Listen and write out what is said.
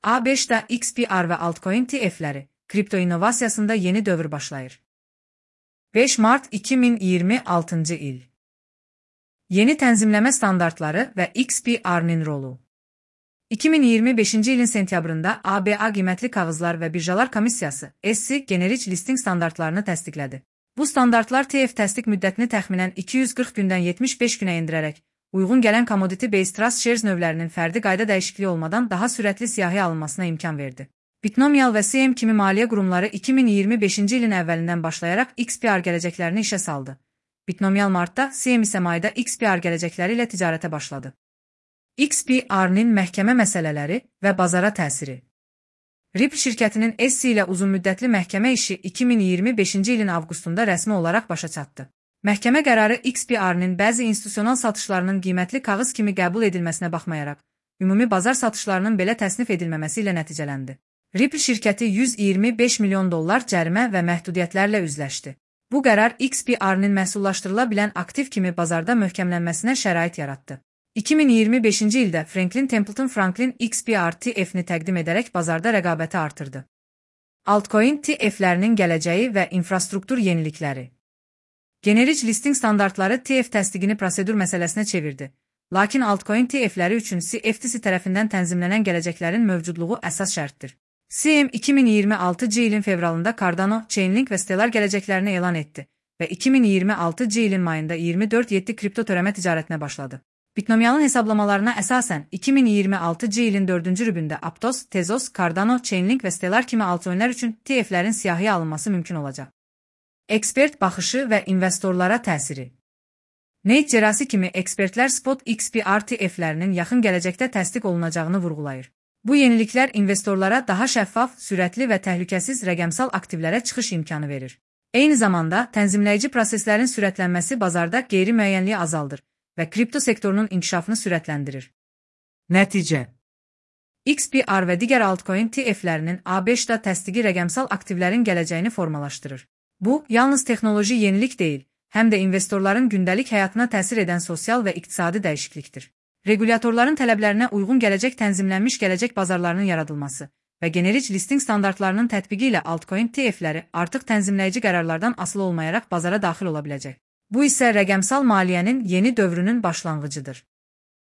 A5'da XPR və altcoin TF'ləri kripto innovasiyasında yeni dövr başlayır. 5 Mart 2026 il. Yeni tənzimləmə standartları və XPR-nin rolu. 2025-ci ilin sentyabrında ABA Qiymətli Kağızlar və Birjalar Komissiyası SEC Generic Listing standartlarını təsdiqlədi. Bu standartlar TF təsdiq müddətini təxminən 240 gündən 75 günə endirərək, uyğun gələn Commodity-Based Trust Shares növlərinin fərdi qayda dəyişikliyi olmadan daha sürətli siyahıya alınmasına imkan verdi. Bitnomial və CM kimi maliyyə qurumları 2025-ci ilin əvvəlindən başlayaraq XPR gələcəklərini işə saldı. Bitnomial martda, CM isə mayda XPR gələcəkləri ilə ticarətə başladı. XPR-nin məhkəmə məsələləri və bazara təsiri. Ripple şirkətinin SEC ilə uzunmüddətli məhkəmə işi 2025-ci ilin avqustunda rəsmi olaraq başa çatdı. Məhkəmə qərarı XPR-nin bəzi institusional satışlarının qiymətli kağız kimi qəbul edilməsinə baxmayaraq, ümumi bazar satışlarının belə təsnif edilməməsi ilə nəticələndi. Ripple şirkəti $125 milyon cərimə və məhdudiyyətlərlə üzləşdi. Bu qərar XPR-nin məhsullaşdırıla bilən aktiv kimi bazarda möhkəmlənməsinə şərait yaratdı. 2025-ci ildə Franklin Templeton Franklin XPR TF-ni təqdim edərək bazarda rəqabəti artırdı. Altcoin TF-lərinin gələcəyi və infrastruktur yenilikləri. Generic listing standartları TF təsdiqini prosedur məsələsinə çevirdi. Lakin altcoin TF-ləri üçün CFTC tərəfindən tənzimlənən gələcəklərin mövcudluğu əsas şərtdir. CM 2026-cı ilin fevralında Cardano, Chainlink və Stellar gələcəklərini elan etdi və 2026-cı ilin mayında 24/7 kripto törəmə ticarətinə başladı. Bitnomial'ın hesablamalarına əsasən 2026-cı ilin 4-cü rübündə Aptos, Tezos, Cardano, Chainlink və Stellar kimi altcoinlər üçün TF-lərin siyahıya alınması mümkün olacaq. Ekspert baxışı və investorlara təsiri. Nate Gerasi kimi ekspertlər Spot XPR TF-lərinin yaxın gələcəkdə təsdiq olunacağını vurğulayır. Bu yeniliklər investorlara daha şəffaf, sürətli və təhlükəsiz rəqəmsal aktivlərə çıxış imkanı verir. Eyni zamanda, tənzimləyici proseslərin sürətlənməsi bazarda qeyri-müəyyənliyi azaldır və kripto sektorunun inkişafını sürətləndirir. Nəticə. XPR və digər altcoin TF-lərinin A5'da təsdiqi rəqəmsal aktivlərin gələcəyini formalaşdırır. Bu, yalnız texnoloji yenilik deyil, həm də investorların gündəlik həyatına təsir edən sosial və iqtisadi dəyişiklikdir. Regulyatorların tələblərinə uyğun gələcək tənzimlənmiş gələcək bazarlarının yaradılması və generic listing standartlarının tətbiqi ilə altcoin TF-ləri artıq tənzimləyici qərarlardan asılı olmayaraq bazara daxil ola biləcək. Bu isə rəqəmsal maliyyənin yeni dövrünün başlanğıcıdır.